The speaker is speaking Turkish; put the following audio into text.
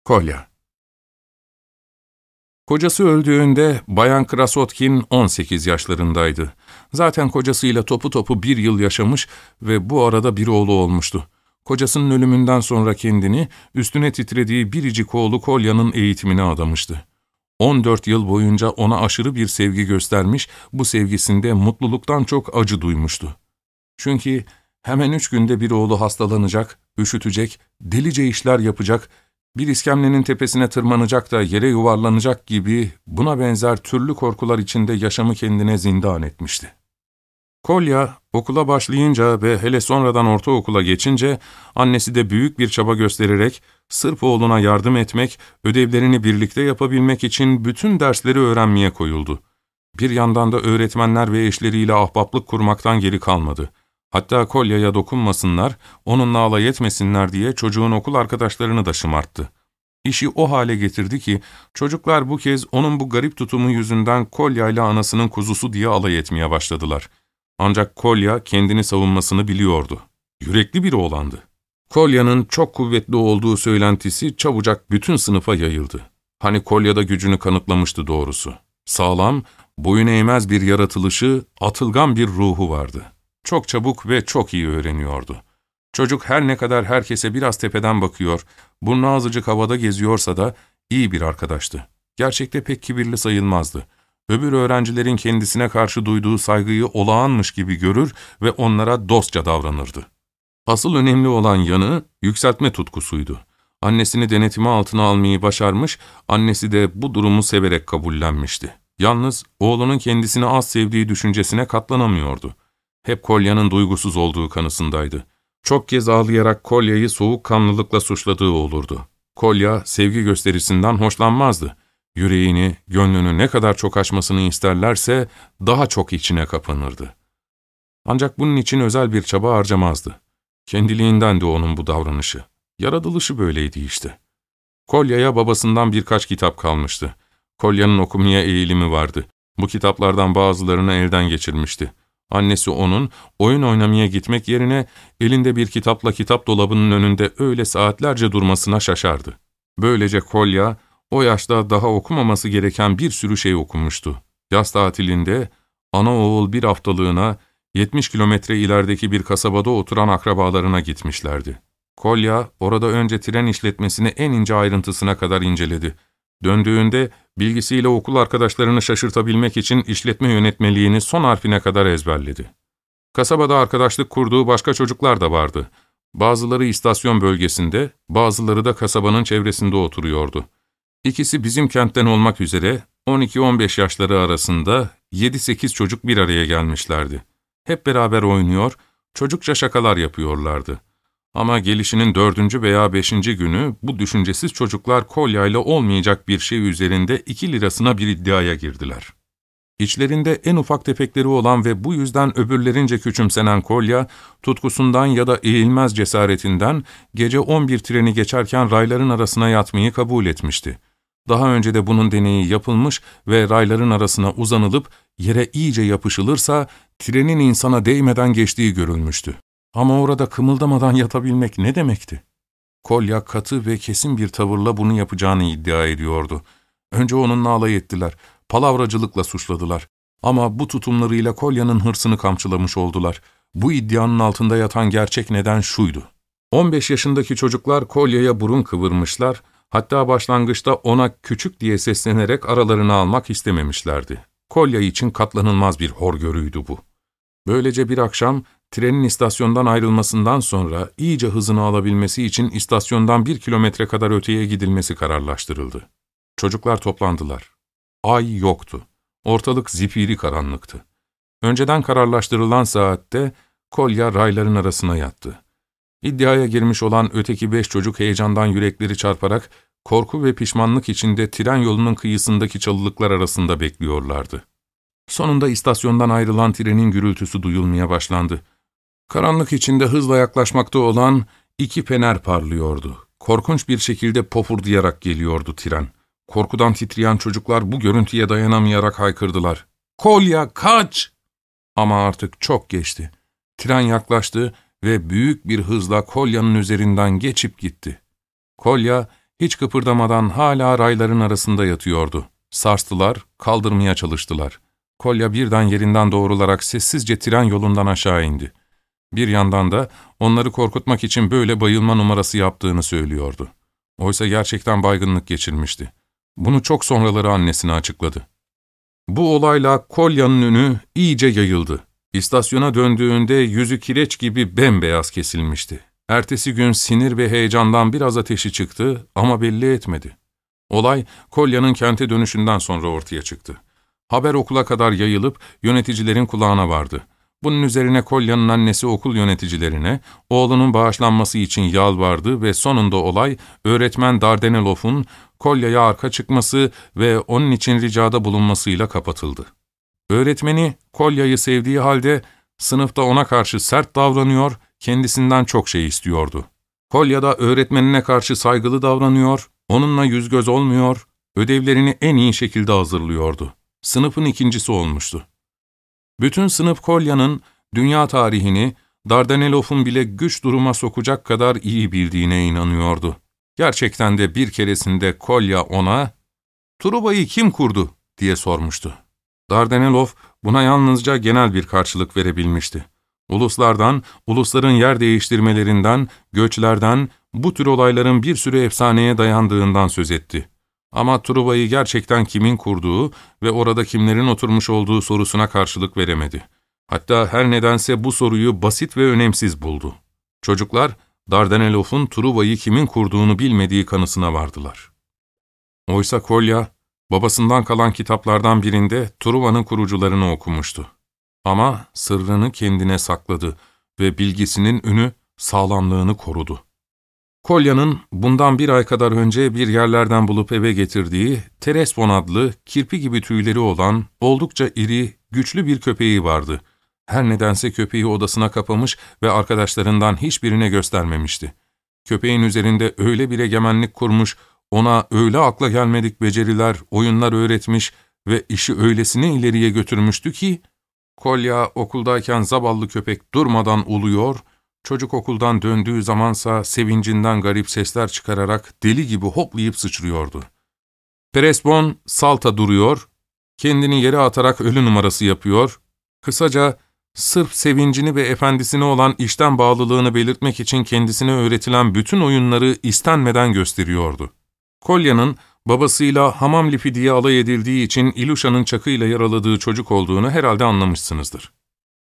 Kolya. Kocası öldüğünde Bayan Krasotkin 18 yaşlarındaydı. Zaten kocasıyla topu topu 1 yıl yaşamış ve bu arada bir oğlu olmuştu. Kocasının ölümünden sonra kendini, üstüne titrediği biricik oğlu Kolya'nın eğitimine adamıştı. 14 yıl boyunca ona aşırı bir sevgi göstermiş, bu sevgisinde mutluluktan çok acı duymuştu. Çünkü hemen 3 günde bir oğlu hastalanacak, üşütecek, delice işler yapacak, bir iskemlenin tepesine tırmanacak da yere yuvarlanacak gibi buna benzer türlü korkular içinde yaşamı kendine zindan etmişti. Kolya, okula başlayınca ve hele sonradan ortaokula geçince, annesi de büyük bir çaba göstererek, sırf oğluna yardım etmek, ödevlerini birlikte yapabilmek için bütün dersleri öğrenmeye koyuldu. Bir yandan da öğretmenler ve eşleriyle ahbaplık kurmaktan geri kalmadı. Hatta Kolya'ya dokunmasınlar, onunla alay etmesinler diye çocuğun okul arkadaşlarını da şımarttı. İşi o hale getirdi ki, çocuklar bu kez onun bu garip tutumu yüzünden Kolya ile anasının kuzusu diye alay etmeye başladılar. Ancak Kolya kendini savunmasını biliyordu. Yürekli bir oğlandı. Kolya'nın çok kuvvetli olduğu söylentisi çabucak bütün sınıfa yayıldı. Hani Kolya da gücünü kanıtlamıştı doğrusu. Sağlam, boyun eğmez bir yaratılışı, atılgan bir ruhu vardı. Çok çabuk ve çok iyi öğreniyordu. Çocuk her ne kadar herkese biraz tepeden bakıyor, burnu azıcık havada geziyorsa da iyi bir arkadaştı. Gerçekte pek kibirli sayılmazdı. Öbür öğrencilerin kendisine karşı duyduğu saygıyı olağanmış gibi görür ve onlara dostça davranırdı. Asıl önemli olan yanı yükseltme tutkusuydu. Annesini denetimi altına almayı başarmış, annesi de bu durumu severek kabullenmişti. Yalnız oğlunun kendisini az sevdiği düşüncesine katlanamıyordu. Hep Kolya'nın duygusuz olduğu kanısındaydı. Çok kez ağlayarak Kolya'yı soğukkanlılıkla suçladığı olurdu. Kolya sevgi gösterisinden hoşlanmazdı. Yüreğini, gönlünü ne kadar çok açmasını isterlerse daha çok içine kapanırdı. Ancak bunun için özel bir çaba harcamazdı. Kendiliğindendi onun bu davranışı. Yaratılışı böyleydi işte. Kolya'ya babasından birkaç kitap kalmıştı. Kolya'nın okumaya eğilimi vardı. Bu kitaplardan bazılarını elden geçirmişti. Annesi onun, oyun oynamaya gitmek yerine elinde bir kitapla kitap dolabının önünde öyle saatlerce durmasına şaşardı. Böylece Kolya, o yaşta daha okumaması gereken bir sürü şey okumuştu. Yaz tatilinde, ana oğul bir haftalığına 70 kilometre ilerideki bir kasabada oturan akrabalarına gitmişlerdi. Kolya, orada önce tren işletmesini en ince ayrıntısına kadar inceledi. Döndüğünde, bilgisiyle okul arkadaşlarını şaşırtabilmek için işletme yönetmeliğini son harfine kadar ezberledi. Kasabada arkadaşlık kurduğu başka çocuklar da vardı. Bazıları istasyon bölgesinde, bazıları da kasabanın çevresinde oturuyordu. İkisi bizim kentten olmak üzere 12-15 yaşları arasında 7-8 çocuk bir araya gelmişlerdi. Hep beraber oynuyor, çocukça şakalar yapıyorlardı. Ama gelişinin 4. veya 5. günü bu düşüncesiz çocuklar Kolya'yla olmayacak bir şey üzerinde 2 lirasına bir iddiaya girdiler. İçlerinde en ufak tefekleri olan ve bu yüzden öbürlerince küçümsenen Kolya, tutkusundan ya da eğilmez cesaretinden gece 11 treni geçerken rayların arasına yatmayı kabul etmişti. Daha önce de bunun deneyi yapılmış ve rayların arasına uzanılıp yere iyice yapışılırsa trenin insana değmeden geçtiği görülmüştü. Ama orada kımıldamadan yatabilmek ne demekti? Kolya katı ve kesin bir tavırla bunu yapacağını iddia ediyordu. Önce onunla alay ettiler, palavracılıkla suçladılar. Ama bu tutumlarıyla Kolya'nın hırsını kamçılamış oldular. Bu iddianın altında yatan gerçek neden şuydu. 15 yaşındaki çocuklar Kolya'ya burun kıvırmışlar, hatta başlangıçta ona küçük diye seslenerek aralarına almak istememişlerdi. Kolya için katlanılmaz bir horgörüydü bu. Böylece bir akşam, trenin istasyondan ayrılmasından sonra iyice hızını alabilmesi için istasyondan 1 kilometre kadar öteye gidilmesi kararlaştırıldı. Çocuklar toplandılar. Ay yoktu. Ortalık zifiri karanlıktı. Önceden kararlaştırılan saatte Kolya rayların arasına yattı. İddiaya girmiş olan öteki 5 çocuk heyecandan yürekleri çarparak korku ve pişmanlık içinde tren yolunun kıyısındaki çalılıklar arasında bekliyorlardı. Sonunda istasyondan ayrılan trenin gürültüsü duyulmaya başlandı. Karanlık içinde hızla yaklaşmakta olan 2 fener parlıyordu. Korkunç bir şekilde pofurdayarak geliyordu tren. Korkudan titreyen çocuklar bu görüntüye dayanamayarak haykırdılar. "Kolya, kaç!" Ama artık çok geçti. Tren yaklaştı ve büyük bir hızla Kolya'nın üzerinden geçip gitti. Kolya, Hiç kıpırdamadan hala rayların arasında yatıyordu. Sarstılar, kaldırmaya çalıştılar. Kolya birden yerinden doğrularak sessizce tren yolundan aşağı indi. Bir yandan da onları korkutmak için böyle bayılma numarası yaptığını söylüyordu. Oysa gerçekten baygınlık geçirmişti. Bunu çok sonraları annesine açıkladı. Bu olayla Kolya'nın önü iyice yayıldı. İstasyona döndüğünde yüzü kireç gibi bembeyaz kesilmişti. Ertesi gün sinir ve heyecandan biraz ateşi çıktı ama belli etmedi. Olay, Kolya'nın kente dönüşünden sonra ortaya çıktı. Haber okula kadar yayılıp yöneticilerin kulağına vardı. Bunun üzerine Kolya'nın annesi okul yöneticilerine oğlunun bağışlanması için yalvardı ve sonunda olay öğretmen Dardanelov'un Kolya'ya arka çıkması ve onun için ricada bulunmasıyla kapatıldı. Öğretmeni Kolya'yı sevdiği halde sınıfta ona karşı sert davranıyor, kendisinden çok şey istiyordu. Kolya da öğretmenine karşı saygılı davranıyor, onunla yüz göz olmuyor, ödevlerini en iyi şekilde hazırlıyordu. Sınıfın ikincisi olmuştu. Bütün sınıf Kolya'nın dünya tarihini Dardanelov'un bile güç duruma sokacak kadar iyi bildiğine inanıyordu. Gerçekten de bir keresinde Kolya ona, "Truba'yı kim kurdu?" diye sormuştu. Dardanelov buna yalnızca genel bir karşılık verebilmişti. Uluslardan, ulusların yer değiştirmelerinden, göçlerden, bu tür olayların bir sürü efsaneye dayandığından söz etti. Ama Truba'yı gerçekten kimin kurduğu ve orada kimlerin oturmuş olduğu sorusuna karşılık veremedi. Hatta her nedense bu soruyu basit ve önemsiz buldu. Çocuklar, Dardanelov'un Truba'yı kimin kurduğunu bilmediği kanısına vardılar. Oysa Kolya, babasından kalan kitaplardan birinde Truba'nın kurucularını okumuştu. Ama sırrını kendine sakladı ve bilgisinin ünü, sağlamlığını korudu. Kolya'nın bundan bir ay kadar önce bir yerlerden bulup eve getirdiği Terespon adlı kirpi gibi tüyleri olan oldukça iri, güçlü bir köpeği vardı. Her nedense köpeği odasına kapamış ve arkadaşlarından hiçbirine göstermemişti. Köpeğin üzerinde öyle bir egemenlik kurmuş, ona öyle akla gelmedik beceriler, oyunlar öğretmiş ve işi öylesine ileriye götürmüştü ki, Kolya okuldayken zavallı köpek durmadan uluyor, çocuk okuldan döndüğü zamansa sevincinden garip sesler çıkararak deli gibi hoplayıp sıçrıyordu. Terespon salta duruyor, kendini yere atarak ölü numarası yapıyor, kısaca sırf sevincini ve efendisine olan işten bağlılığını belirtmek için kendisine öğretilen bütün oyunları istenmeden gösteriyordu. Kolya'nın babasıyla hamam lifi diye alay edildiği için İluşa'nın çakıyla yaraladığı çocuk olduğunu herhalde anlamışsınızdır.